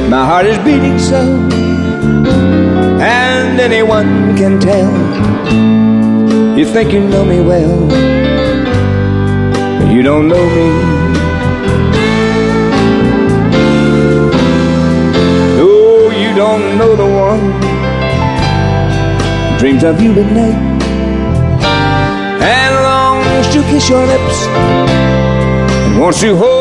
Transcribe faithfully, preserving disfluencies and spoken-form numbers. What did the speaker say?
My heart is beating so, and anyone can tell. You think you know me well, but you don't know me. Oh, you don't know the one who dreams of you at night and longs to kiss your lips and wants to hold